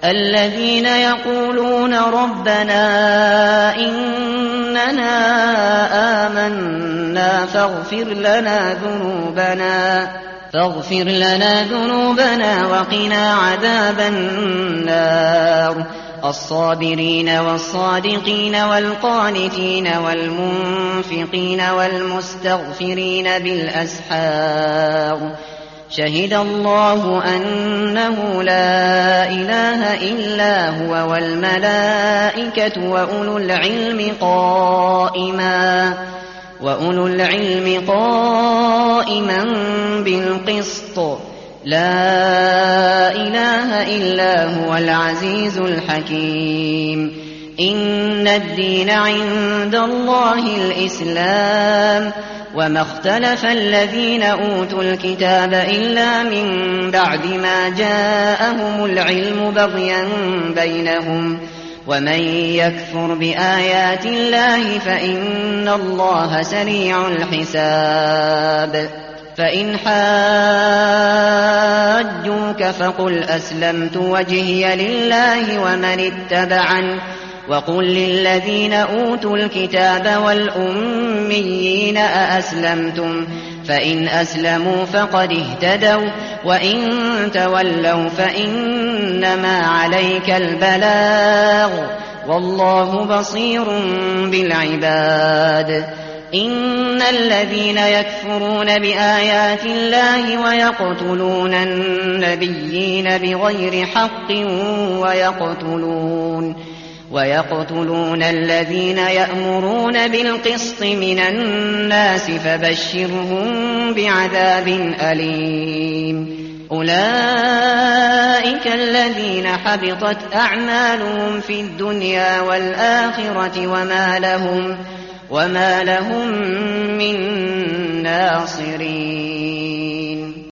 الذين يقولون ربنا إننا آمنا فاغفر لنا ذنوبنا وقنا عذاب النار الصابرين والصادقين والقانتين والمنفقين والمستغفرين بالأسحار شهد الله أنه لا إله إلا هو والملائكة وأولو العلم قائما بالقسط لا إله إلا هو العزيز الحكيم إن الدين عند الله الإسلام وما اختلف الذين أوتوا الكتاب إلا من بعد ما جاءهم العلم بغيا بينهم ومن يكفر بآيات الله فإن الله سريع الحساب فإن حاجوك فقل أسلمت وجهي لله ومن اتبعني وقل للذين أوتوا الكتاب والأميين أأسلمتم فإن أسلموا فقد اهتدوا وإن تولوا فإنما عليك البلاغ والله بصير بالعباد إن الذين يكفرون بآيات الله ويقتلون النبيين بغير حق ويقتلون الذين يأمرون بالقسط من الناس فبشرهم بعذاب أليم أولئك الذين حبطت أعمالهم في الدنيا والآخرة وما لهم من ناصرين